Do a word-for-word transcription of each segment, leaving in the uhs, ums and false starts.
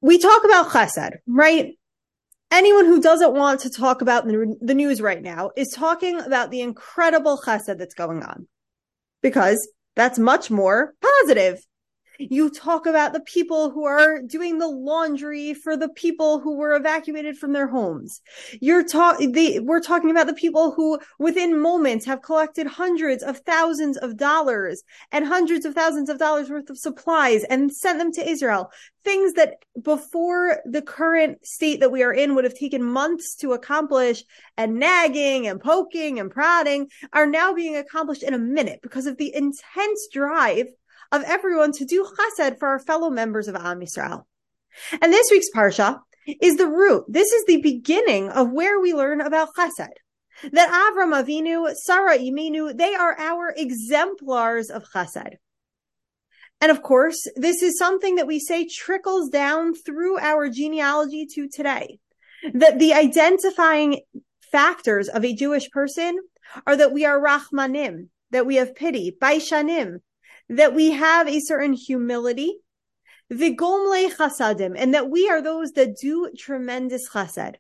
we talk about chesed, right? Anyone who doesn't want to talk about the, the news right now is talking about the incredible chesed that's going on, because that's much more positive. You talk about the people who are doing the laundry for the people who were evacuated from their homes. You're talk- they, we're talking about the people who within moments have collected hundreds of thousands of dollars and hundreds of thousands of dollars worth of supplies and sent them to Israel. Things that before the current state that we are in would have taken months to accomplish, and nagging and poking and prodding are now being accomplished in a minute because of the intense drive of everyone to do chesed for our fellow members of Am Yisrael. And this week's parsha is the root. This is the beginning of where we learn about chesed. That Avram Avinu, Sarah Imenu, they are our exemplars of chesed. And of course, this is something that we say trickles down through our genealogy to today. That the identifying factors of a Jewish person are that we are rachmanim, that we have pity, baishanim, that we have a certain humility, vigomle chasadim, and that we are those that do tremendous chesed.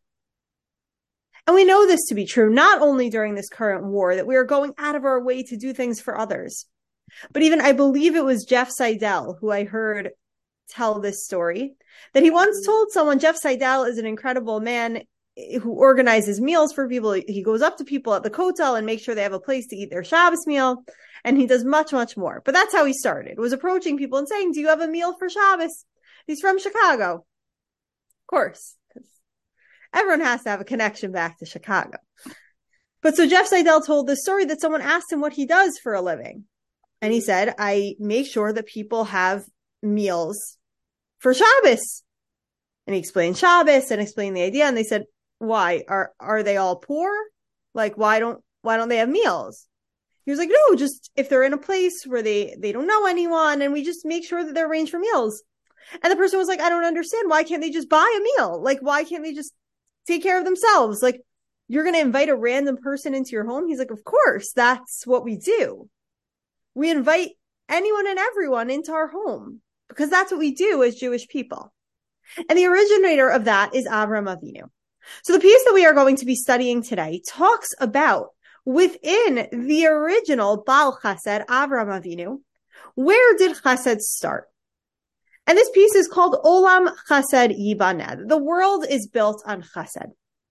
And we know this to be true, not only during this current war, that we are going out of our way to do things for others, but even I believe it was Jeff Seidel who I heard tell this story, that he once told someone, Jeff Seidel is an incredible man who organizes meals for people. He goes up to people at the Kotel and makes sure they have a place to eat their Shabbos meal. And he does much, much more. But that's how he started, was approaching people and saying, do you have a meal for Shabbos? He's from Chicago. Of course, because everyone has to have a connection back to Chicago. But so Jeff Seidel told this story that someone asked him what he does for a living. And he said, I make sure that people have meals for Shabbos. And he explained Shabbos and explained the idea. And they said, why? Are are they all poor? Like, why don't why don't they have meals? He was like, no, just if they're in a place where they, they don't know anyone, and we just make sure that they're arranged for meals. And the person was like, I don't understand. Why can't they just buy a meal? Like, why can't they just take care of themselves? Like, you're going to invite a random person into your home? He's like, of course, that's what we do. We invite anyone and everyone into our home because that's what we do as Jewish people. And the originator of that is Avram Avinu. So the piece that we are going to be studying today talks about within the original Baal Chesed, Avram Avinu, where did Chesed start? And this piece is called Olam Chesed Yibaned. The world is built on Chesed.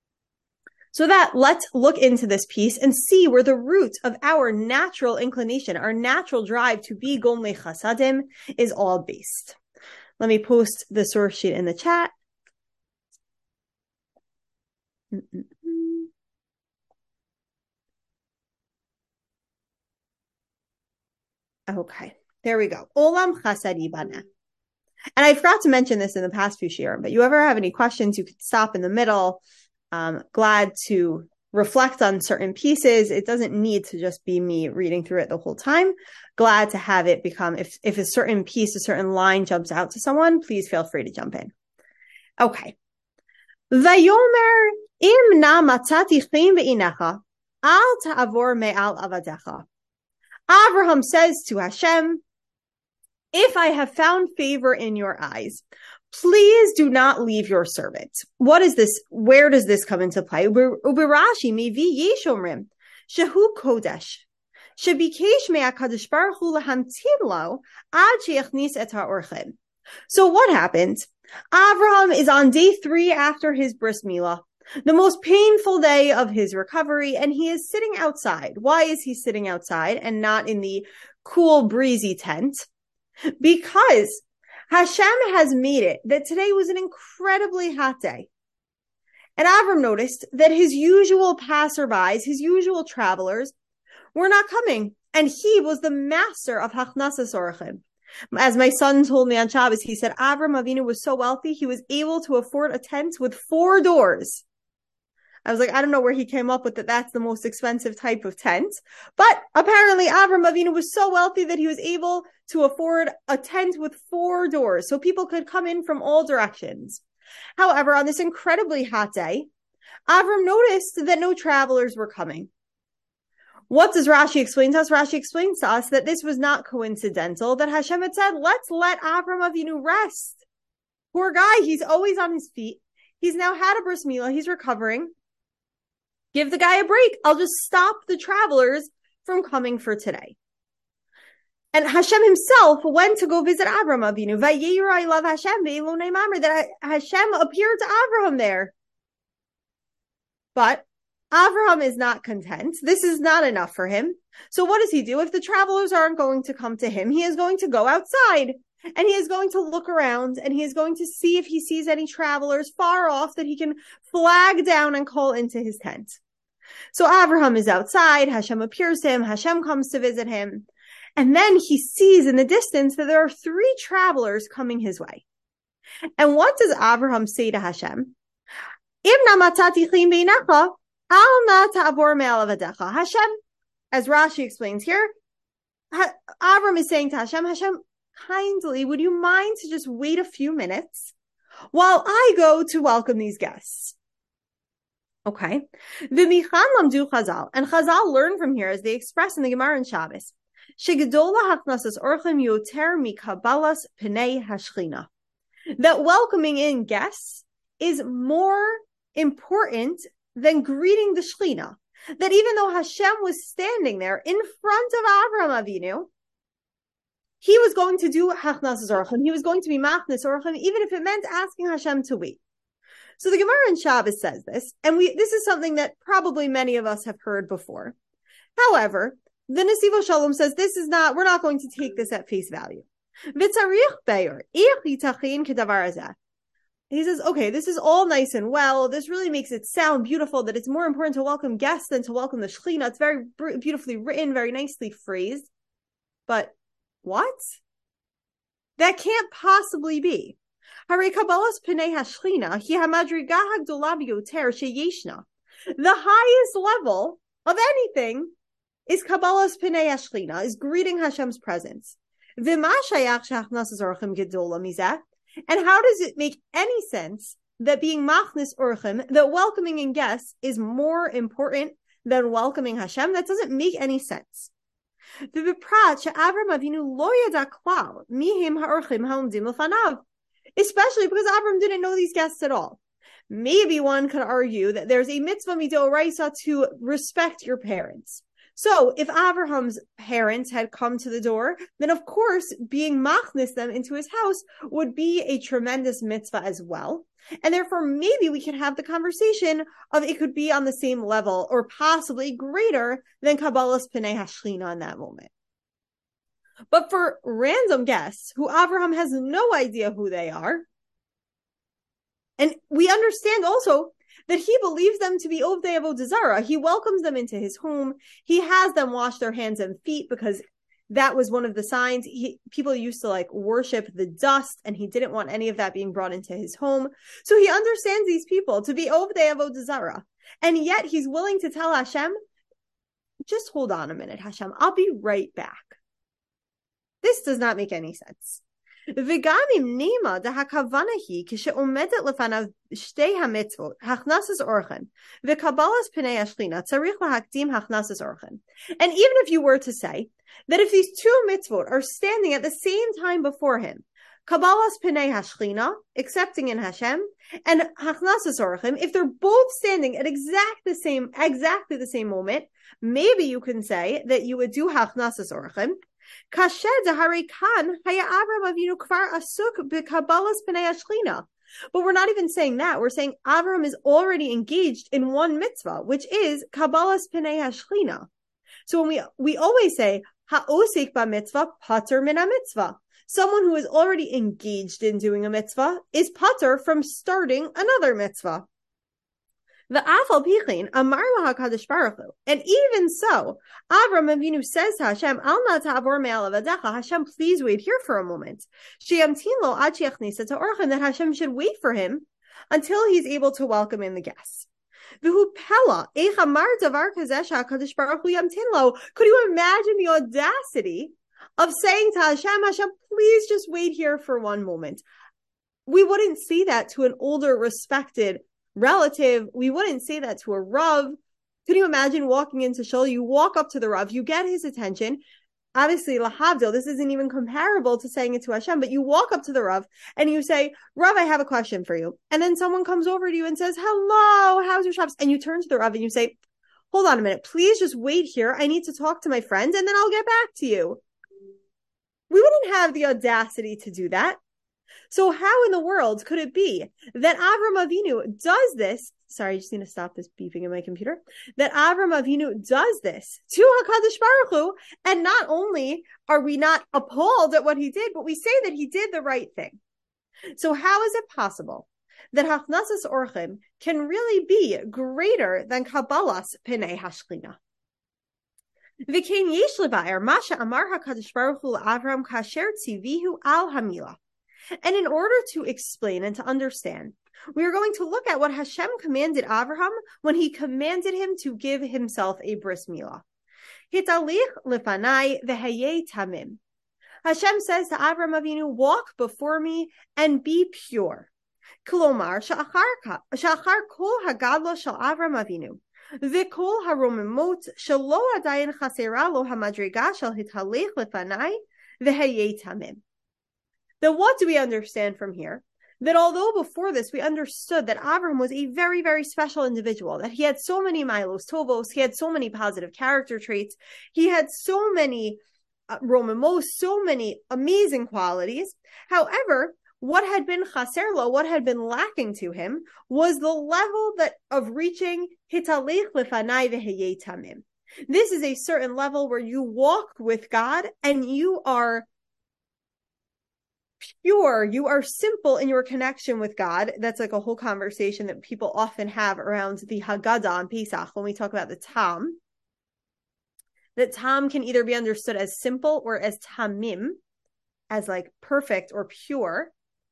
So that let's look into this piece and see where the root of our natural inclination, our natural drive to be Gomle Chasadim is all based. Let me post the source sheet in the chat. Mm-mm. Okay, there we go. Olam Chesed Yibaneh. And I forgot to mention this in the past few shiurim, but you ever have any questions, you could stop in the middle. Um, glad to reflect on certain pieces. It doesn't need to just be me reading through it the whole time. Glad to have it become, if, if a certain piece, a certain line jumps out to someone, please feel free to jump in. Okay. Vayomer im na matzati chim be'inecha, al ta'avor me'al avadecha. Abraham says to Hashem, if I have found favor in your eyes, please do not leave your servant. What is this? Where does this come into play? Ubirashi mevi yeshomrim shehu kodesh shebikesh me'akadosh baruch hu lahamtin lo ad sheyachnis et ha'orchim. So what happened? Abraham is on day three after his bris milah, the most painful day of his recovery, and he is sitting outside. Why is he sitting outside and not in the cool, breezy tent? Because Hashem has made it that today was an incredibly hot day. And Avram noticed that his usual passerbys, his usual travelers, were not coming. And he was the master of Hachnasas Orchim. As my son told me on Shabbos, he said Avram Avinu was so wealthy, he was able to afford a tent with four doors. I was like, I don't know where he came up with that. That's the most expensive type of tent. But apparently Avram Avinu was so wealthy that he was able to afford a tent with four doors so people could come in from all directions. However, on this incredibly hot day, Avram noticed that no travelers were coming. What does Rashi explain to us? Rashi explains to us that this was not coincidental, that Hashem had said, let's let Avram Avinu rest. Poor guy, he's always on his feet. He's now had a bris milah. He's recovering. Give the guy a break. I'll just stop the travelers from coming for today. And Hashem himself went to go visit Avraham Avinu. Vayira ilav Hashem ve'elonei mamre, that Hashem appeared to Avraham there. But Avraham is not content. This is not enough for him. So what does he do? If the travelers aren't going to come to him, he is going to go outside and he is going to look around and he is going to see if he sees any travelers far off that he can flag down and call into his tent. So Avraham is outside. Hashem appears to him. Hashem comes to visit him. And then he sees in the distance that there are three travelers coming his way. And what does Avraham say to Hashem? Hashem, as Rashi explains here, Avram is saying to Hashem, Hashem, kindly, would you mind to just wait a few minutes while I go to welcome these guests? Okay. V'michan lamdu Chazal. And Chazal learn from here, as they express in the Gemara in Shabbos, shegedola hachnasas orchim yoter mikabalas pnei hashchina. That welcoming in guests is more important than greeting the Shechina. That even though Hashem was standing there in front of Avraham Avinu, he was going to do hachnasas orchim. He was going to be machnas orchim, even if it meant asking Hashem to wait. So the Gemara in Shabbos says this, and we this is something that probably many of us have heard before. However, the Nesivo Shalom says this is not, we're not going to take this at face value. He says, okay, this is all nice and well. This really makes it sound beautiful that it's more important to welcome guests than to welcome the Shechina. It's very beautifully written, very nicely phrased. But what? That can't possibly be. The highest level of anything is Kabbalas Pnei Hashchina, is greeting Hashem's presence. And how does it make any sense that being machnis orchim, that welcoming in guests, is more important than welcoming Hashem? That doesn't make any sense. Especially because Avram didn't know these guests at all. Maybe one could argue that there's a mitzvah midoraisa to respect your parents. So if Abraham's parents had come to the door, then of course being machnis them into his house would be a tremendous mitzvah as well. And therefore maybe we could have the conversation of it could be on the same level or possibly greater than Kabbalas Pnei Hashchina in that moment. But for random guests who Avraham has no idea who they are, and we understand also that he believes them to be Ovdei Avodah Zarah. He welcomes them into his home. He has them wash their hands and feet because that was one of the signs. He, people used to like worship the dust, and he didn't want any of that being brought into his home. So he understands these people to be Ovdei Avodah Zarah. And yet he's willing to tell Hashem, just hold on a minute, Hashem, I'll be right back. This does not make any sense. וגם אם נימה דהכוונה היא כשעומדת לפניו שתי המצוות, הכנסס אורחן וקבלת פני השכינה, צריך להקדים הכנסס אורחן. And even if you were to say that if these two mitzvot are standing at the same time before him, Kabbalas Pnei Hashchina, accepting in Hashem, and Hachnasas Orchim, if they're both standing at exact the same, exactly the same moment, maybe you can say that you would do Hachnasas Orchim. Kashed Zahari Khan Haya Avram Avinu Kvar Asuk B'Kabbalas Pnei Hashchina. But we're not even saying that. We're saying Avram is already engaged in one mitzvah, which is Kabbalas Pnei Hashchina. So when we we always say Ha'osik ba mitzvah pater min a mitzvah. Someone who is already engaged in doing a mitzvah is pater from starting another mitzvah. And even so, Avram Avinu says to Hashem, Al na ta'avor me'al avadecha, Hashem, please wait here for a moment. She'yamtin lo ad she'yachnisa ta'orchem, that Hashem should wait for him until he's able to welcome in the guests. V'hu pela, eich amar davar kazeh she'HaKadosh Baruch Hu yamtin lo. Could you imagine the audacity of saying to Hashem, Hashem, please just wait here for one moment? We wouldn't say that to an older, respected relative. We wouldn't say that to a Rav. Can you imagine walking into Shul? You walk up to the Rav, you get his attention. Obviously, lahavdil, this isn't even comparable to saying it to Hashem, but you walk up to the Rav and you say, Rav, I have a question for you. And then someone comes over to you and says, hello, how's your Shabbos? And you turn to the Rav and you say, hold on a minute, please just wait here. I need to talk to my friends and then I'll get back to you. We wouldn't have the audacity to do that. So how in the world could it be that Avram Avinu does this? Sorry, I just need to stop this beeping in my computer. That Avram Avinu does this to HaKadosh Baruch Hu, and not only are we not appalled at what he did, but we say that he did the right thing. So how is it possible that Hachnasas Orchim can really be greater than Kabbalas Pnei Hashchina? V'kein yesh levaer masha amar HaKadosh Baruch Hu Avram kasher tzivihu al hamila. And in order to explain and to understand, we are going to look at what Hashem commanded Avraham when he commanded him to give himself a bris milah. Hitalich lefanai v'hayei tamim. Hashem says to Avraham Avinu, walk before me and be pure. Klomar sha'achar kol hagadlo shel Avraham Avinu v'kol haromimot shelo adayin chasera lo hamadriga shel hitalich lefanai v'hayei tamim. Then what do we understand from here? That although before this we understood that Avram was a very, very special individual, that he had so many milos tovos, he had so many positive character traits, he had so many uh, romimos, so many amazing qualities. However, what had been chaserlo, what had been lacking to him, was the level that of reaching hitalech lefanai v'heyei tamim. This is a certain level where you walk with God and you are pure, you are simple in your connection with God. That's like a whole conversation that people often have around the Haggadah on Pesach when we talk about the Tam. That Tam can either be understood as simple or as Tamim, as like perfect or pure.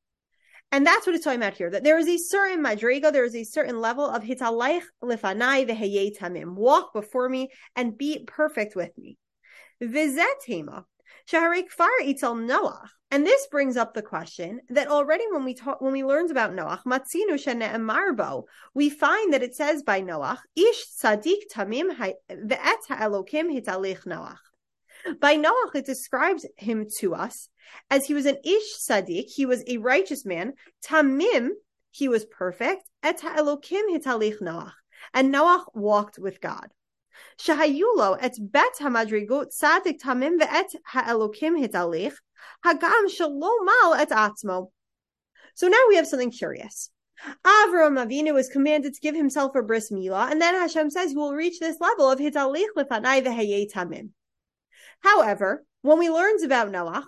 And that's what it's talking about here, that there is a certain madrega, there is a certain level of hitalayich lefanai v'heyei tamim, walk before me and be perfect with me. V'zeh tema, shaharei kfar itel Noach. And this brings up the question that already when we talk, when we learned about Noach, matzinu shene'emar bo, we find that it says by Noach, ish tzadik tamim ve'et ha'elokim hitalich Noach. By Noach, it describes him to us as he was an ish tzadik, he was a righteous man, tamim, he was perfect, et ha'elokim hitalich Noach, and Noach walked with God. Shahayulo et bet hamadrigot tzadik tamim ve'et ha'elokim hitalich, hagam shalom mal et atzmo. So now we have something curious. Avram Avinu was commanded to give himself a bris milah, and then Hashem says he will reach this level of hitalich lefanai v'hayei tamim. However, when we learned about Noach,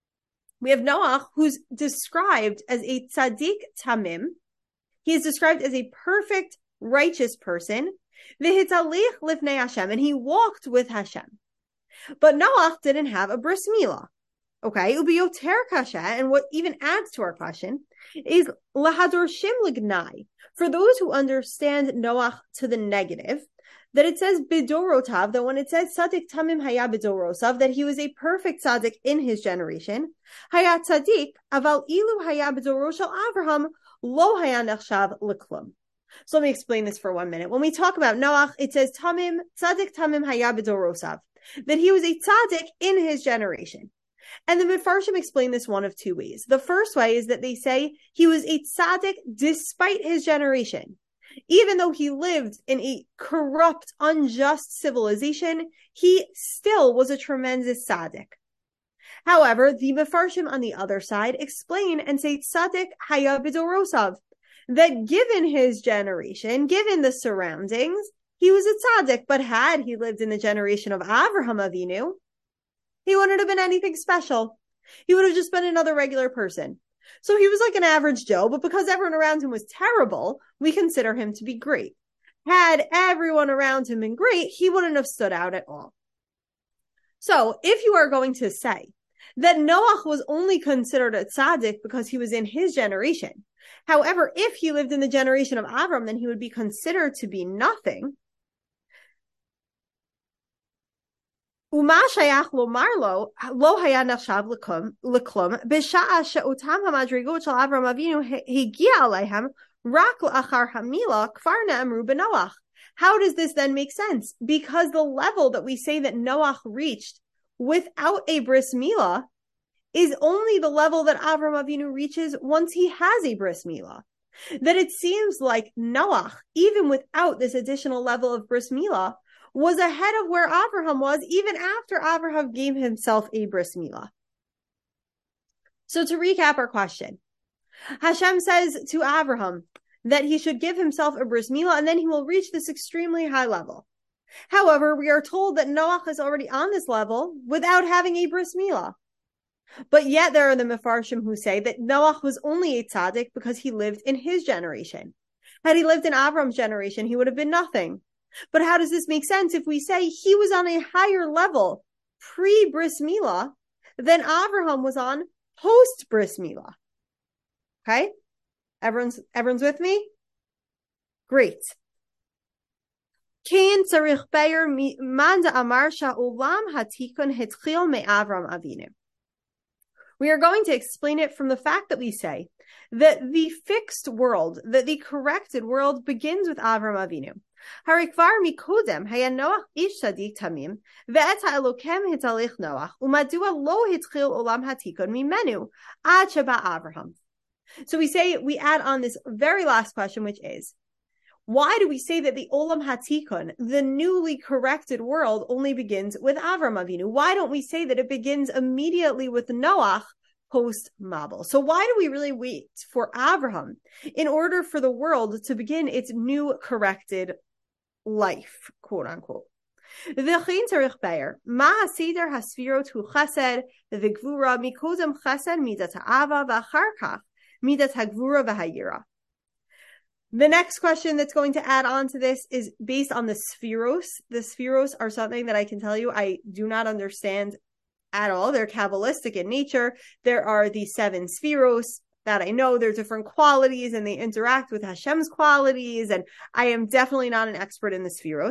we have Noach who's described as a tzaddik tamim. He is described as a perfect, righteous person. V'hitalich lifnei Hashem, and he walked with Hashem. But Noach didn't have a bris milah. Okay, ubiyoter kasha, and what even adds to our question is lahadorshim lignai. For those who understand Noach to the negative, that it says bidorotav, that when it says tzaddik tamim haya bidorosav, that he was a perfect tzaddik in his generation. Haya tzaddik aval ilu haya bidoroshal Avraham lo haya nechshav leklum. So let me explain this for one minute. When we talk about Noach, it says tamim tzaddik tamim haya bidorosav, that he was a tzaddik in his generation. And the Mefarshim explain this one of two ways. The first way is that they say he was a tzaddik despite his generation. Even though he lived in a corrupt, unjust civilization, he still was a tremendous tzaddik. However, the Mefarshim on the other side explain and say tzaddik haya b'dorosav, that given his generation, given the surroundings, he was a tzaddik, but had he lived in the generation of Avraham Avinu, he wouldn't have been anything special. He would have just been another regular person. So he was like an average Joe, but because everyone around him was terrible, we consider him to be great. Had everyone around him been great, he wouldn't have stood out at all. So if you are going to say that Noach was only considered a tzaddik because he was in his generation, however, if he lived in the generation of Avram, then he would be considered to be nothing. Uma shayach lomar lo lo haya nachshav leklum leklum b'sha'a she'otam hamadrigot shel Avram Avinu higia aleihem rak la'achar hamila kfar ne'amru b'Noach. How does this then make sense? Because the level that we say that Noach reached without a bris milah is only the level that Avram Avinu reaches once he has a bris milah. That it seems like Noach, even without this additional level of bris milah, was ahead of where Abraham was even after Abraham gave himself a bris milah. So to recap our question, Hashem says to Abraham that he should give himself a bris milah and then he will reach this extremely high level. However, we are told that Noach is already on this level without having a bris milah. But yet there are the Mefarshim who say that Noach was only a tzaddik because he lived in his generation. Had he lived in Avram's generation, he would have been nothing. But how does this make sense if we say he was on a higher level pre-bris milah than Avraham was on post-bris milah? Okay? Everyone's, everyone's with me? Great. Kain tzarich be'er man da'amar sha'olam hatikun hitchil me'Avram Avinu. We are going to explain it from the fact that we say that the fixed world, that the corrected world begins with Avram Avinu. Harikvar mikodem haya Noach ish sadik tamim ve'et ha'elokem hitalich Noach umadua lo hitchil olam hatikun mimenu ad sheba Avraham. So we say, we add on this very last question, which is, why do we say that the Olam Hatikun, the newly corrected world, only begins with Avram Avinu? Why don't we say that it begins immediately with Noach post-Mabel? So why do we really wait for Avraham in order for the world to begin its new corrected life, quote unquote? V'chein tzarich be'er ma haseder hasfirot hu chesed v'gvura mikodem chesed midat ha'ava v'achar kach midat ha'gvura v'hayira. The next question that's going to add on to this is based on the spheros. The spheros are something that I can tell you I do not understand at all. They're Kabbalistic in nature. There are the seven spheros that I know. They're different qualities and they interact with Hashem's qualities. And I am definitely not an expert in the spheros.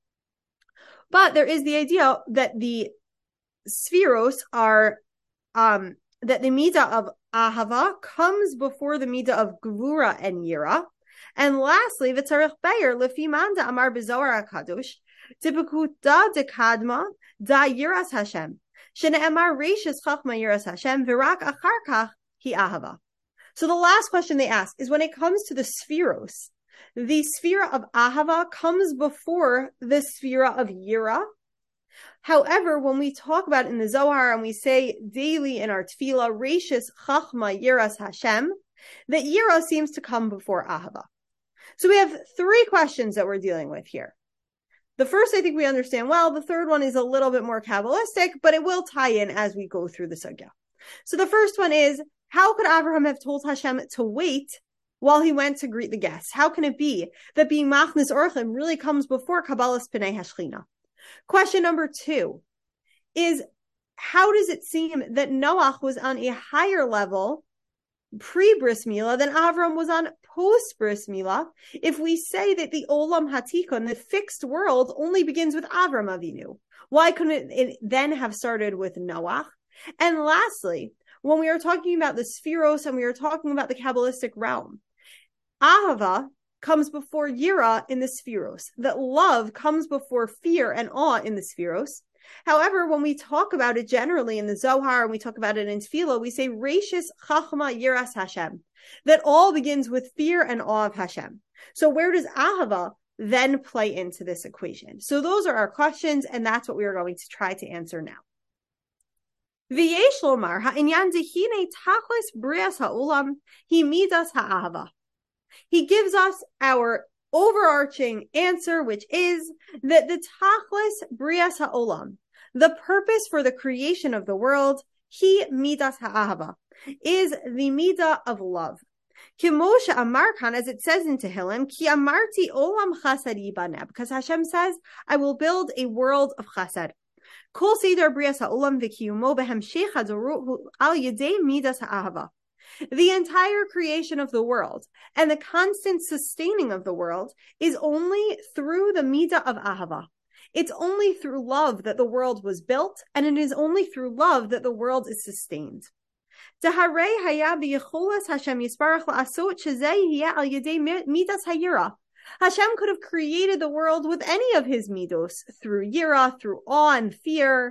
But there is the idea that the spheros are, um, that the midah of ahava comes before the midah of gvura and yira. And lastly, v'tzarich be'er lefi manda amar b'zohar hakadosh tipikuta dekadma da yiras Hashem shene'emar reishis chachma yiras Hashem v'rak achar kach hi ahava. So the last question they ask is when it comes to the spheros, the sphere of ahava comes before the sphere of yira. However, when we talk about it in the Zohar and we say daily in our tefillah, reishis chachma yiras Hashem, that yira seems to come before ahava. So we have three questions that we're dealing with here. The first, I think we understand well. The third one is a little bit more Kabbalistic, but it will tie in as we go through the sugya. So the first one is, how could Abraham have told Hashem to wait while he went to greet the guests? How can it be that being machnis orchim really comes before Kabbalas Pnei Hashchina? Question number two is, how does it seem that Noach was on a higher level pre-bris milah than Avram was on post-bris milah, if we say that the Olam Hatikun, the fixed world, only begins with Avram Avinu? Why couldn't it then have started with Noach? And lastly, when we are talking about the spheros and we are talking about the Kabbalistic realm, Ahava comes before Yira in the spheros, that love comes before fear and awe in the spheros. However, when we talk about it generally in the Zohar and we talk about it in Tefillah, we say Reishis Chachma Yiras Hashem, that all begins with fear and awe of Hashem. So where does Ahava then play into this equation? So those are our questions, and that's what we are going to try to answer now. V'yesh lomar ha'inyan dehine tachlis brias ha'olam hi midas ha'ahava. He gives us our overarching answer, which is that the tachlis brias ha'olam, the purpose for the creation of the world, he midas ha'ahava, is the midah of love. Kimosha amarkan, as it says in Tehillim, ki amarti olam chesed yibaneh, because Hashem says, I will build a world of chesed. Kol seder brias ha'olam v'kiyumo behemshech hadoru al yedei midas ha'ahava. The entire creation of the world and the constant sustaining of the world is only through the midah of ahava. It's only through love that the world was built, and it is only through love that the world is sustained. Hashem could have created the world with any of his midos, through yira, through awe and fear,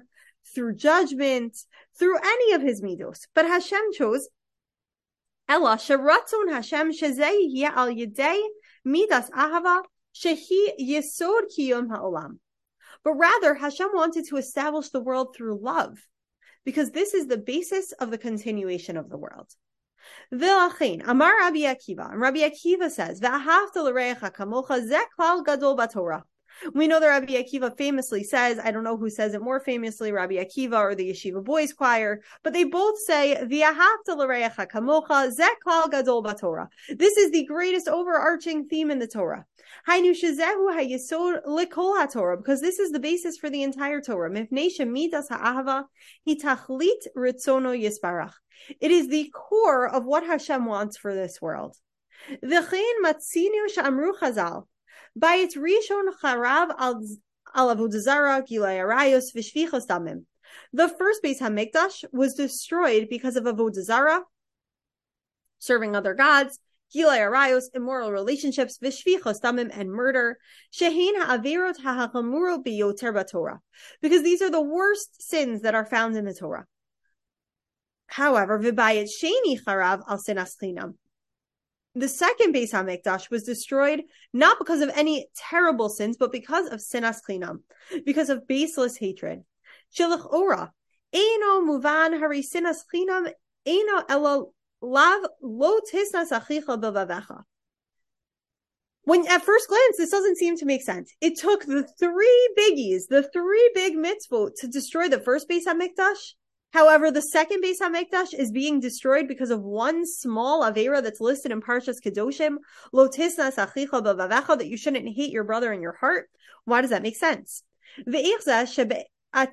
through judgment, through any of his midos. But Hashem chose Ella sheratzon Hashem shezeh yeh al yedei midas ahava shehi yesod kiyum ha'olam. But rather, Hashem wanted to establish the world through love, because this is the basis of the continuation of the world. V'lachin, Amar Rabbi Akiva, and Rabbi Akiva says, V'ahavta l'reacha kamocha zeh klal gadol b'Torah. We know that Rabbi Akiva famously says, I don't know who says it more famously, Rabbi Akiva or the Yeshiva Boys Choir, but they both say, V'ahavta l'reacha kamocha zeh klal gadol b'Torah. This is the greatest overarching theme in the Torah. Hainu shezehu hayesod likol haTorah, because this is the basis for the entire Torah. Mifnei shemidas ha'ahava hitachlit ritzono yisbarach. It is the core of what Hashem wants for this world. V'chein matzinu she'amru Chazal, by its rishon charav al avodah zara gilai arayos v'shvichos damim. The first Beis Hamikdash was destroyed because of avodah zara, serving other gods, Gilai Arayos, immoral relationships, v'shvichos damim, and murder, shehin ha'avirot ha'achamuro biyoter b'Torah, because these are the worst sins that are found in the Torah. However, v'bayit sheni charav al sinas chinam. The second Beis Hamikdash was destroyed not because of any terrible sins, but because of sinas chinam, because of baseless hatred. Shilach ora, eino muvan hari sinas chinam, eino elo Lav lo tisnas achicha b'vavecha. When at first glance, this doesn't seem to make sense. It took the three biggies, the three big mitzvot, to destroy the first Beis Hamikdash. However, the second Beis Hamikdash is being destroyed because of one small avera that's listed in Parshas Kedoshim, lo tisnas achicha b'vavecha, that you shouldn't hate your brother in your heart. Why does that make sense? And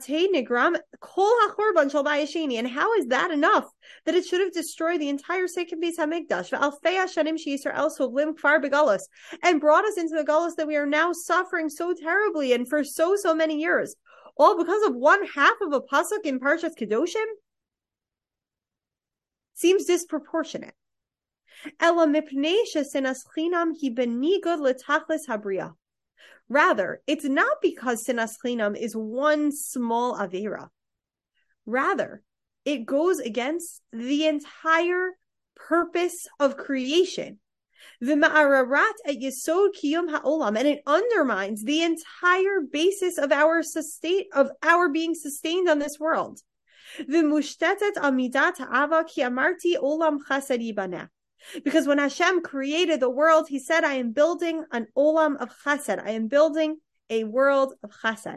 how is that enough that it should have destroyed the entire second Beis Hamikdash and brought us into the galus that we are now suffering so terribly and for so so many years, all because of one half of a pasuk in Parshas Kedoshim? Seems disproportionate. Rather, it's not because sinas chinam is one small avera. Rather, it goes against the entire purpose of creation. V'ma'ararat et yesod kiyum ha'olam, and it undermines the entire basis of our sustain of our being sustained on this world. V'mushtetet amidat ha'ava ki amarti olam chesed yibaneh. Because when Hashem created the world, He said, I am building an olam of chesed. I am building a world of chesed.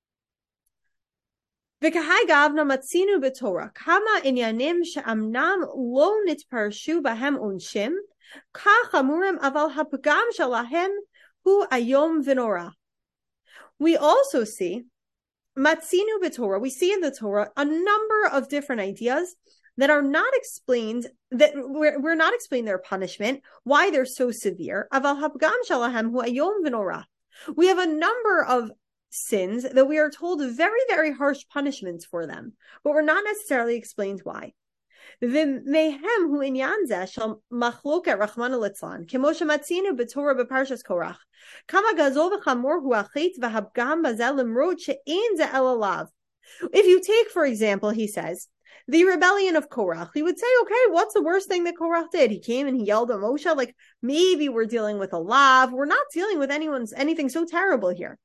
V'kahai gavna matzinu b'Torah, kama inyanim she'amnam lo nitparshu bahem onshim, kach amurim aval hapagam shalahem hu ayom v'nora. We also see, matzinu b'Torah, we see in the Torah a number of different ideas that are not explained, that we're, we're not explaining their punishment, why they're so severe. Aval hapgam shalahem hu ayom v'nora. We have a number of sins that we are told very, very harsh punishments for them, but we're not necessarily explained why. V'mehem hu inyan zeh shel machloket rachmana litzlan, kemo shematzinu b'Torah b'parshas Korach, kama gazol v'chamor hu achet v'habgam bazel limrod she'ein zeh el alav. If you take, for example, he says, the rebellion of Korach, he would say, okay, what's the worst thing that Korach did? He came and he yelled at Moshe, like, maybe we're dealing with a lav. We're not dealing with anyone's anything so terrible here.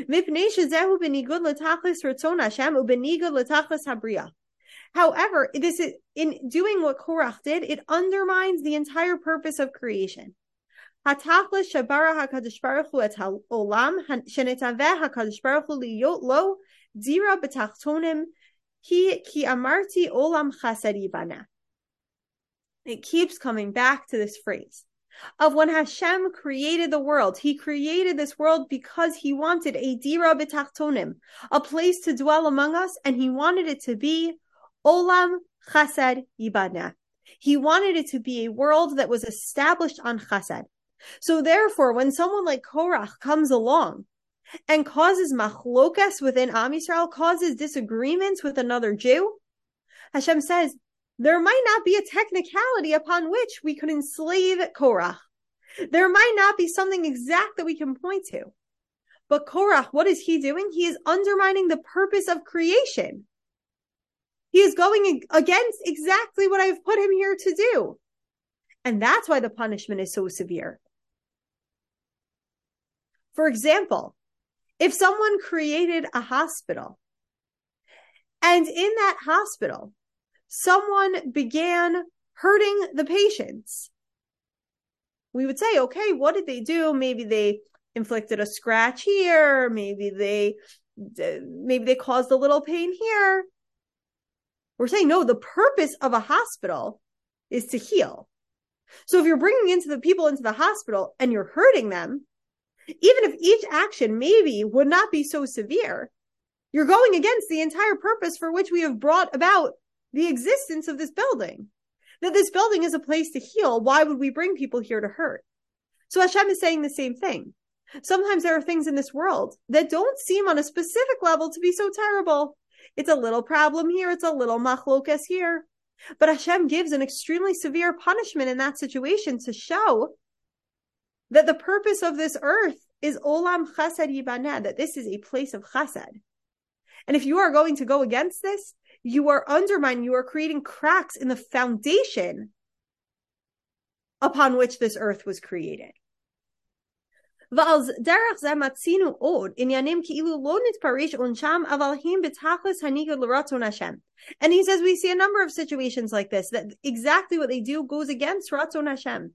However, this is, in doing what Korach did, it undermines the entire purpose of creation. Hatachlis shabara hakadosh baruch hu et haolam shenetaveh hakadosh baruch hu liyot lo dira b'tachtonim ki ki amarti olam chased yibana. It keeps coming back to this phrase of when Hashem created the world. He created this world because He wanted a dira b'tachtonim, a place to dwell among us, and He wanted it to be olam chased yibana. He wanted it to be a world that was established on chesed. So therefore, when someone like Korach comes along and causes machlokas within Am Yisrael, causes disagreements with another Jew, Hashem says, there might not be a technicality upon which we could enslave Korach. There might not be something exact that we can point to. But Korach, what is he doing? He is undermining the purpose of creation. He is going against exactly what I've put him here to do. And that's why the punishment is so severe. For example, if someone created a hospital, and in that hospital, someone began hurting the patients, we would say, okay, what did they do? Maybe they inflicted a scratch here. Maybe they, maybe they caused a little pain here. We're saying, no, the purpose of a hospital is to heal. So if you're bringing into the people into the hospital and you're hurting them, even if each action maybe would not be so severe, you're going against the entire purpose for which we have brought about the existence of this building. That this building is a place to heal. Why would we bring people here to hurt? So Hashem is saying the same thing. Sometimes there are things in this world that don't seem on a specific level to be so terrible. It's a little problem here. It's a little machlokas here. But Hashem gives an extremely severe punishment in that situation to show that the purpose of this earth is olam chesed yibaneh, that this is a place of chesed. And if you are going to go against this, you are undermining, you are creating cracks in the foundation upon which this earth was created. And he says we see a number of situations like this, that exactly what they do goes against Ratzon Hashem.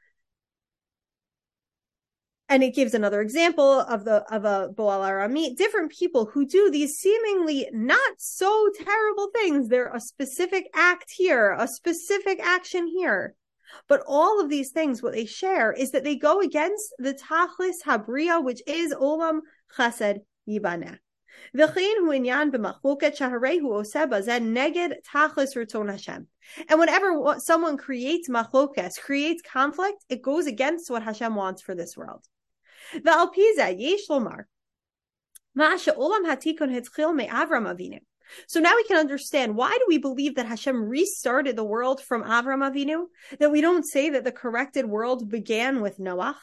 And it gives another example of the of a Boal Arami, different people who do these seemingly not so terrible things. They're a specific act here, a specific action here. But all of these things, what they share is that they go against the Tachlis Habriya, which is Olam Chesed Yibaneh. And whenever someone creates machlokes, creates conflict, it goes against what Hashem wants for this world. So now we can understand, why do we believe that Hashem restarted the world from Avram Avinu? That we don't say that the corrected world began with Noach?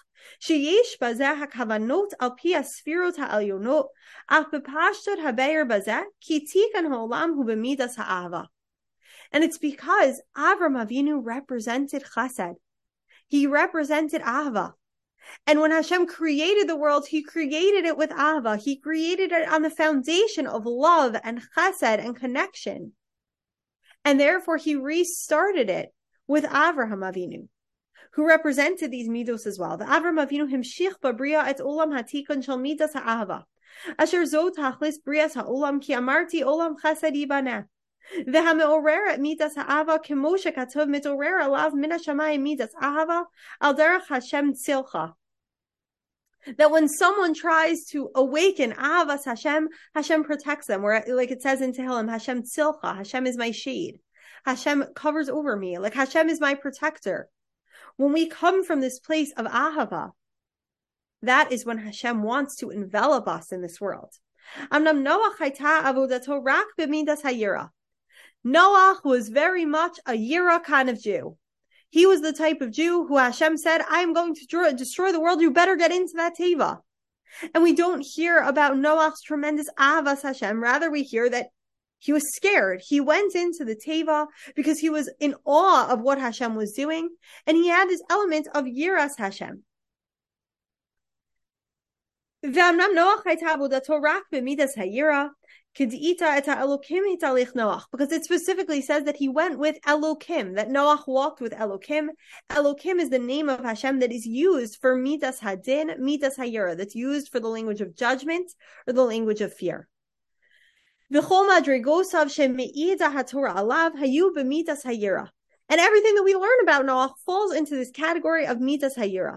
And it's because Avram Avinu represented chesed. He represented ahava. And when Hashem created the world, he created it with ahava. He created it on the foundation of love and chesed and connection. And therefore he restarted it with Avraham Avinu, who represented these midos as well. The Avraham Avinu himshich babriya et olam hatikon shel midas ha'ahava. Asher zo tachlis brias ha'olam ki amarti olam chesed yibaneh. והמעורר את מידת האהבה כמו שכתוב מתעורר עליו מן השמיים מידת אהבה על דרך השם tzilcha. That when someone tries to awaken Ahavas Hashem, Hashem protects them. Where, like it says in Tehillim, Hashem tzilcha, Hashem is my shade. Hashem covers over me. Like Hashem is my protector. When we come from this place of Ahava, that is when Hashem wants to envelop us in this world. Amnam Noach hayta avodato rak b'midas hayira. Noach was very much a Yira kind of Jew. He was the type of Jew who Hashem said, I am going to destroy, destroy the world. You better get into that teva. And we don't hear about Noach's tremendous Ahavas Hashem. Rather, we hear that he was scared. He went into the teva because he was in awe of what Hashem was doing. And he had this element of Yiras Hashem. V'amnam Noach hayta avodato rak b'midas hayira. Because it specifically says that he went with Elokim, that Noach walked with Elokim. Elokim is the name of Hashem that is used for Midas Hadin, Midas Hayira, that's used for the language of judgment or the language of fear. And everything that we learn about Noach falls into this category of Midas Hayira.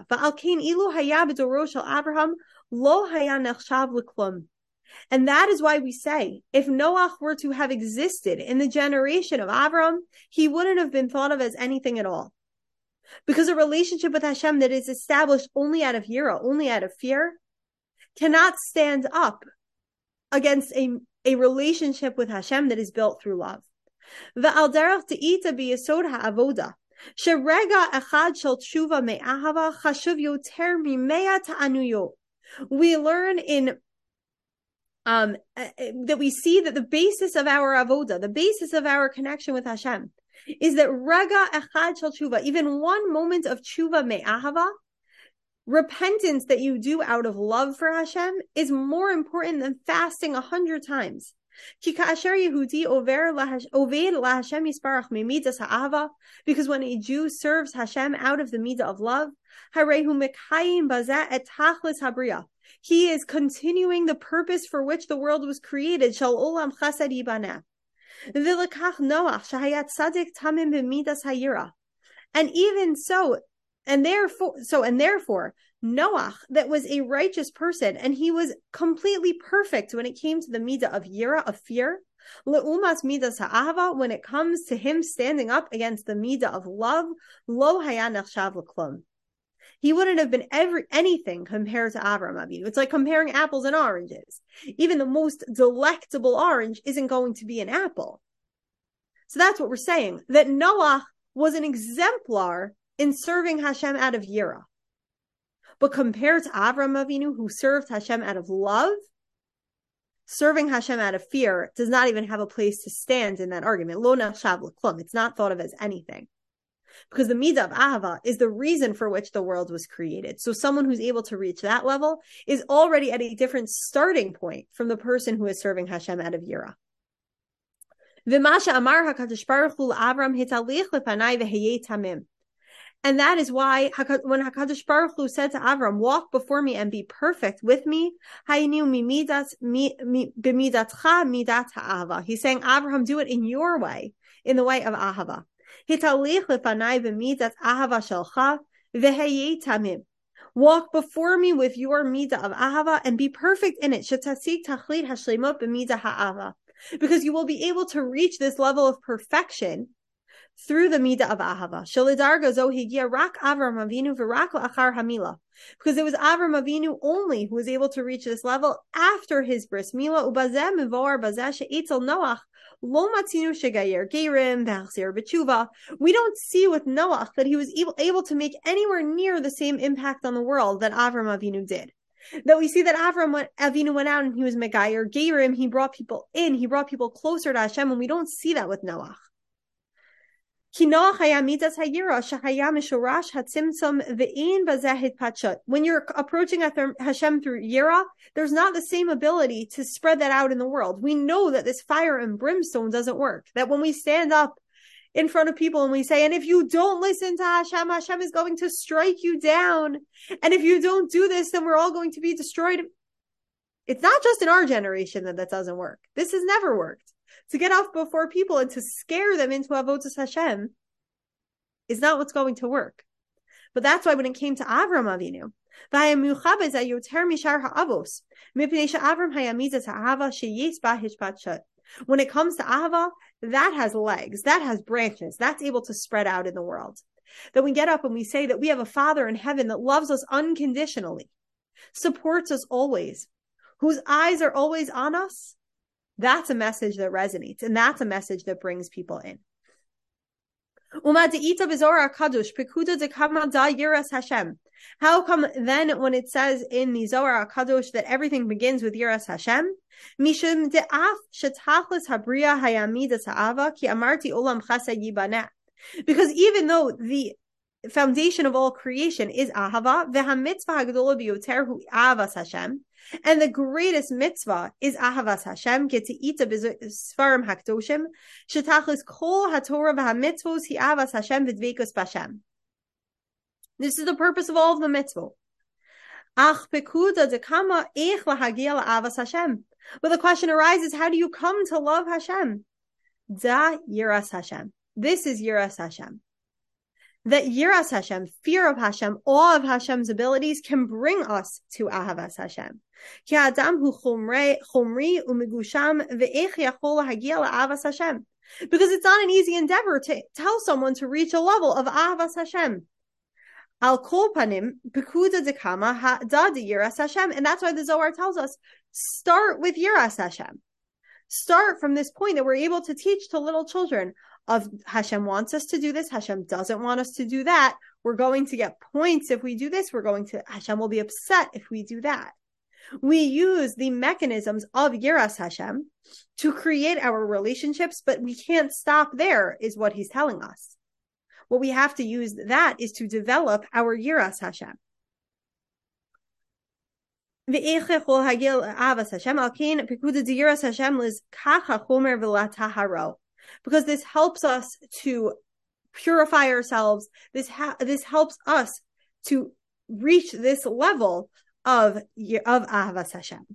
And that is why we say, if Noach were to have existed in the generation of Avram, he wouldn't have been thought of as anything at all. Because a relationship with Hashem that is established only out of yira, only out of fear, cannot stand up against a, a relationship with Hashem that is built through love. Ve'al derech te'ita b'yesod ha'avoda, sherega echad shel tshuva me'ahava chashuv yoter mimea ta'anuyot. We learn in um, that we see that the basis of our avoda, the basis of our connection with Hashem, is that rega echad shel tshuva, even one moment of tshuva me'ahava, repentance that you do out of love for Hashem, is more important than fasting a hundred times. Because when a Jew serves Hashem out of the midah of love, he is continuing the purpose for which the world was created. And even so, and therefore, so and therefore, Noach, that was a righteous person, and he was completely perfect when it came to the midah of yira, of fear. Leumas midas ha'ahava, when it comes to him standing up against the midah of love, lo haya nechshav l'klum. He wouldn't have been every anything compared to Avram Avinu. It's like comparing apples and oranges. Even the most delectable orange isn't going to be an apple. So that's what we're saying, that Noach was an exemplar in serving Hashem out of yira. But compared to Avram Avinu, who served Hashem out of love, serving Hashem out of fear does not even have a place to stand in that argument. Lo nechshav l'klum. It's not thought of as anything. Because the midah of ahava is the reason for which the world was created. So someone who's able to reach that level is already at a different starting point from the person who is serving Hashem out of yira. V'masha amar HaKadosh Baruch Hu l'Avram hitalech lepanai v'heyeh tamim. And that is why when HaKadosh Baruch Hu said to Avram, walk before me and be perfect with me, he's saying, Avraham, do it in your way, in the way of ahava. Walk before me with your midah of ahava and be perfect in it. Because you will be able to reach this level of perfection through the midah of ahava. Because it was Avram Avinu only who was able to reach this level after his bris milah. We don't see with Noach that he was able, able to make anywhere near the same impact on the world that Avram Avinu did. That we see that Avram went, Avinu went out and he was Megayer Gerim, he brought people in, he brought people closer to Hashem, and we don't see that with Noach. When you're approaching Hashem through Yira, there's not the same ability to spread that out in the world. We know that this fire and brimstone doesn't work. That when we stand up in front of people and we say, and if you don't listen to Hashem, Hashem is going to strike you down. And if you don't do this, then we're all going to be destroyed. It's not just in our generation that that doesn't work. This has never worked. To get off before people and to scare them into avodas Hashem is not what's going to work. But that's why when it came to Avram Avinu, when it comes to Ahava, that has legs, that has branches, that's able to spread out in the world. That we get up and we say that we have a Father in heaven that loves us unconditionally, supports us always, whose eyes are always on us. That's a message that resonates, and that's a message that brings people in. How come then when it says in the Zohar HaKadosh that everything begins with Yiras Hashem? Because even though the foundation of all creation is Ahava, Hashem, and the greatest mitzvah is Ahavas Hashem, Keti'ita b'Sfarim Hakdoshim, Shetachlis Kol HaTorah v'HaMitzvos Hi Ahavas Hashem v'Dveikus b'Hashem. This is the purpose of all of the mitzvot. Ach pekuda dekama eich lahagia la'avas Hashem. But the question arises, how do you come to love Hashem? Da Yiras Hashem. This is Yiras Hashem. That Yiras Hashem, fear of Hashem, awe of Hashem's abilities can bring us to Ahavas Hashem. Ki Adam hu chomri umegusham ve'ech yachol lahagia la'avas Hashem. Because it's not an easy endeavor to tell someone to reach a level of Ahavas Hashem. Al kol panim pekuda dekama ha da de Yiras Hashem, and that's why the Zohar tells us start with Yiras Hashem. Start from this point that we're able to teach to little children of Hashem wants us to do this, Hashem doesn't want us to do that. We're going to get points if we do this. We're going to Hashem will be upset if we do that. We use the mechanisms of Yiras Hashem to create our relationships, but we can't stop there, is what he's telling us. What we have to use that is to develop our Yiras Hashem. Because this helps us to purify ourselves. This ha- this helps us to reach this level of, of Ahavas Hashem.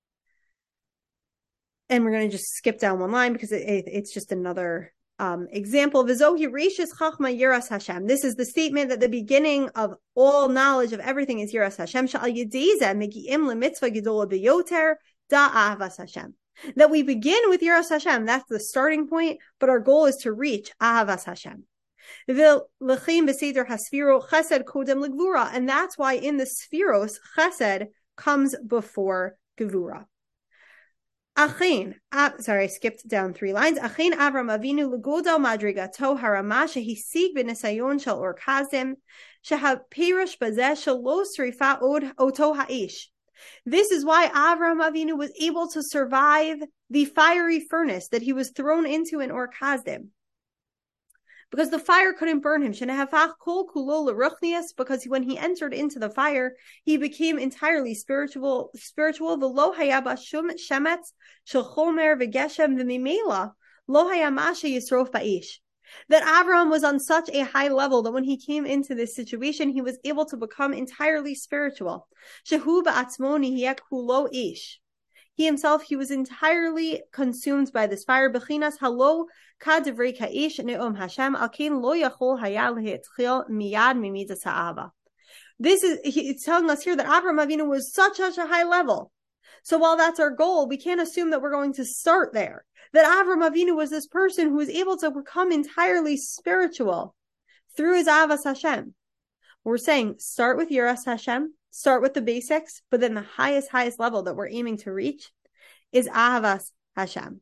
And we're going to just skip down one line because it, it, it's just another um, example. This is the statement that the beginning of all knowledge of everything is Yiras Hashem. That we begin with Yiras Hashem. That's the starting point, but our goal is to reach Ahavas Hashem. And that's why in the Sfiros, Chesed comes before Gevura. Achin, uh, sorry, I skipped down three lines. Achin Avram Avinu legodal madrigato harama shehisig b'nisayon shel or kazim shehapirush bazeh shelo srifa od oto ha'ish. This is why Avram Avinu was able to survive the fiery furnace that he was thrown into in Or Kasdim. Because the fire couldn't burn him. Because when he entered into the fire, he became entirely spiritual. Spiritual. That Avraham was on such a high level that when he came into this situation, he was able to become entirely spiritual. He himself, he was entirely consumed by this fire. Bechinas halo kadivrei ka'ish ne'om Hashem alkein lo yachol haya lehetchil miyad mimidas ha'ava. This is, he, it's telling us here that Avraham Avinu was such, such a high level. So while that's our goal, we can't assume that we're going to start there. That Avraham Avinu was this person who was able to become entirely spiritual through his Avas Hashem. We're saying start with Yiras Hashem, start with the basics, but then the highest, highest level that we're aiming to reach is Ahavas Hashem.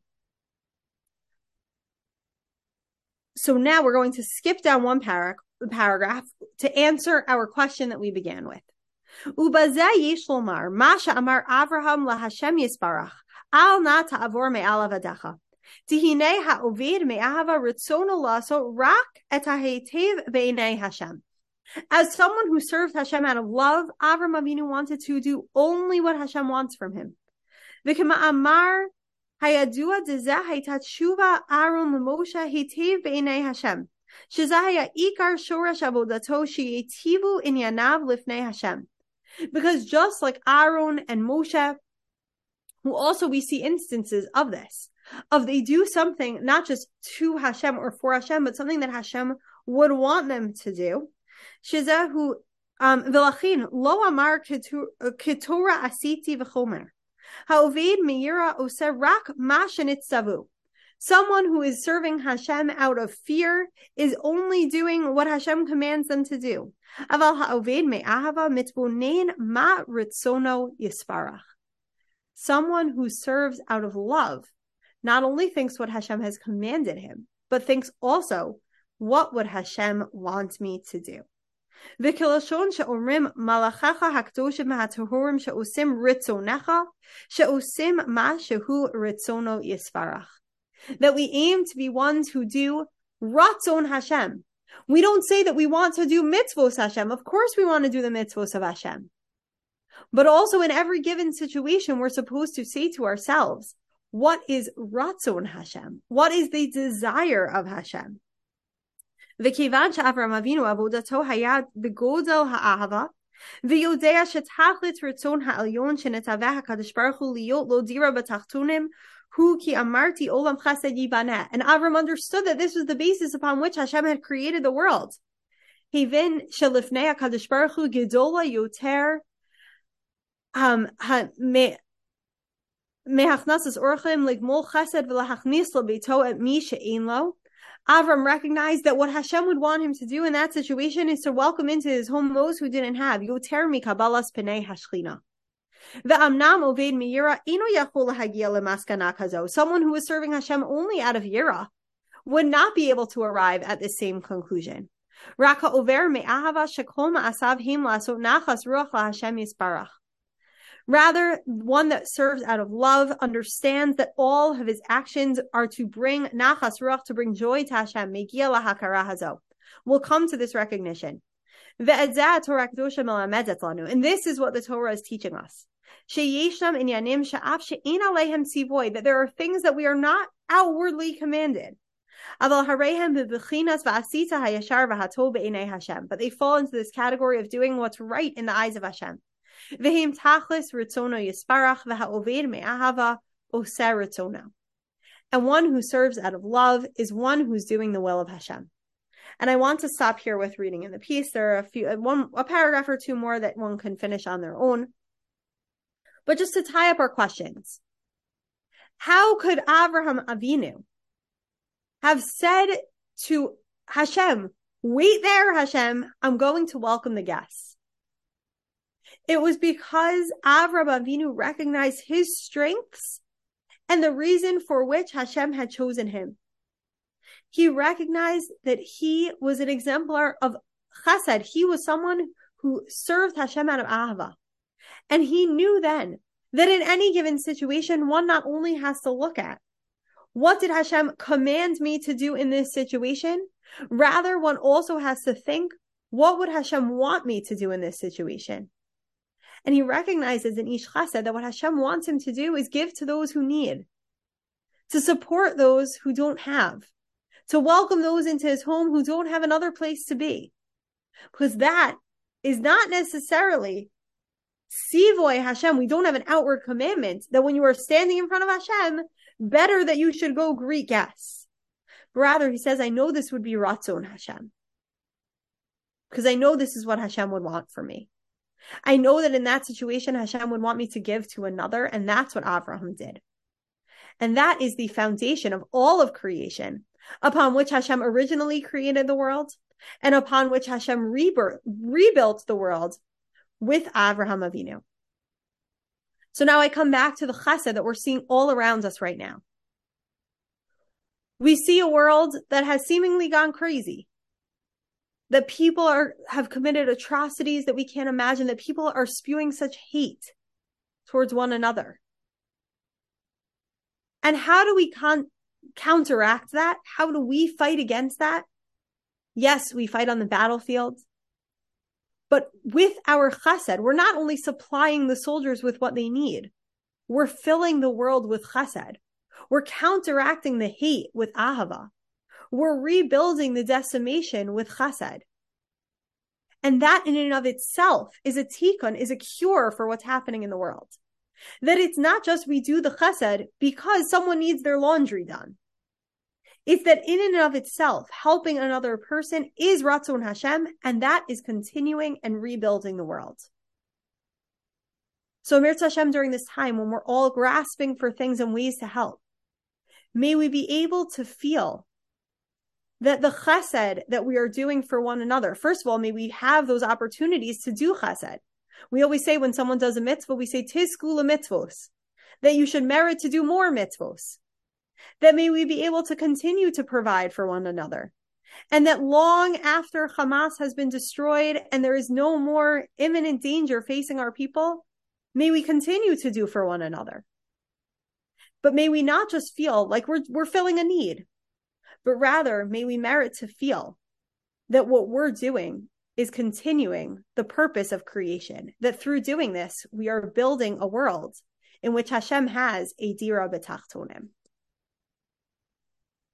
So now we're going to skip down one para- paragraph to answer our question that we began with. Ubazeh yesh lomar, Masha amar Avraham laHashem yisbarach, al na ta'avor me'alav adecha. Tihine ha'oved me'ahava ritzono laso rak et ha'hetev be'enei Hashem. As someone who served Hashem out of love, Avram Avinu wanted to do only what Hashem wants from him. V'kema amar hayadua dezeh haytat shuva Aaron l'Moshe hetev be'enei Hashem. Shezeh haya ikar shoresh avodato sheyetivu inyanav lifnei Hashem. Because just like Aaron and Moshe, who also we see instances of this, of they do something not just to Hashem or for Hashem, but something that Hashem would want them to do. Shezahu v'lachin lo amar ketorah asiti v'chomer ha'oved meira oseh rak ma shenitzavu. Someone who is serving Hashem out of fear is only doing what Hashem commands them to do. Aval ha'oved me'ahava mitbonein ma ritzono yisparach. Someone who serves out of love not only thinks what Hashem has commanded him, but thinks also, what would Hashem want me to do? V'kilashon she'omrim malachacha hakdoshim ha'tahurim she'osim ritzonecha she'osim ma shehu ritzono yisparach. That we aim to be ones who do ratzon Hashem. We don't say that we want to do mitzvos Hashem. Of course we want to do the mitzvos of Hashem. But also in every given situation, we're supposed to say to ourselves, what is ratzon Hashem? What is the desire of Hashem? V'kivan she'Avram Avinu avodato hayad b'godel ha'ahava v'yodea shetachlit ratzon ha'elyon shenetaveh HaKadosh Baruch Hu liyot lo dira b'tachtonim hu ki amarti olam chesed yibaneh. And Avram understood that this was the basis upon which Hashem had created the world. Hevin shelifnei HaKadosh Baruch Hu gedola yoter um me mehachnasas orchim ligmol chesed v'lahachnis lo beito et mi she'ein lo. Avram recognized that what Hashem would want him to do in that situation is to welcome into his home those who didn't have. Yoter mi kabbalas penei hashchina. Ve'amnam oved miyira ino yachol lahagia lemaskana kazo. Someone who was serving Hashem only out of yira would not be able to arrive at the same conclusion. Raka over me'ahava shekol ma'asav him lasot nachas ruach laHashem yisbarach. Rather, one that serves out of love, understands that all of his actions are to bring nachas ruach, to bring joy to Hashem. Megia lahakara hazo. We'll come to this recognition. And this is what the Torah is teaching us. That there are things that we are not outwardly commanded. But they fall into this category of doing what's right in the eyes of Hashem. And one who serves out of love is one who's doing the will of Hashem. And I want to stop here with reading in the piece. There are a few, one, a paragraph or two more that one can finish on their own. But just to tie up our questions, how could Avraham Avinu have said to Hashem, wait there, Hashem, I'm going to welcome the guests? It was because Avraham Avinu recognized his strengths and the reason for which Hashem had chosen him. He recognized that he was an exemplar of chesed. He was someone who served Hashem out of ahava. And he knew then that in any given situation, one not only has to look at what did Hashem command me to do in this situation, rather one also has to think, what would Hashem want me to do in this situation? And he recognizes in Ish Chesed that what Hashem wants him to do is give to those who need, to support those who don't have, to welcome those into his home who don't have another place to be. Because that is not necessarily Sivoy Hashem. We don't have an outward commandment that when you are standing in front of Hashem, better that you should go greet guests. Rather, he says, I know this would be Ratzon Hashem. Because I know this is what Hashem would want for me. I know that in that situation, Hashem would want me to give to another, and that's what Avraham did. And that is the foundation of all of creation, upon which Hashem originally created the world, and upon which Hashem rebirth, rebuilt the world with Avraham Avinu. So now I come back to the chesed that we're seeing all around us right now. We see a world that has seemingly gone crazy, that people are have committed atrocities that we can't imagine, that people are spewing such hate towards one another. And how do we con- counteract that? How do we fight against that? Yes, we fight on the battlefield. But with our chesed, we're not only supplying the soldiers with what they need, we're filling the world with chesed. We're counteracting the hate with ahava. We're rebuilding the decimation with chesed. And that in and of itself is a tikkun, is a cure for what's happening in the world. That it's not just we do the chesed because someone needs their laundry done. It's that in and of itself, helping another person is Ratzon Hashem, and that is continuing and rebuilding the world. So Mirz Hashem, during this time when we're all grasping for things and ways to help, may we be able to feel that the chesed that we are doing for one another, first of all, may we have those opportunities to do chesed. We always say when someone does a mitzvah, we say, Tizku mitzvos, that you should merit to do more mitzvos. That may we be able to continue to provide for one another. And that long after Hamas has been destroyed and there is no more imminent danger facing our people, may we continue to do for one another. But may we not just feel like we're, we're filling a need, but rather may we merit to feel that what we're doing is continuing the purpose of creation. That through doing this, we are building a world in which Hashem has a dira b'tachtonim.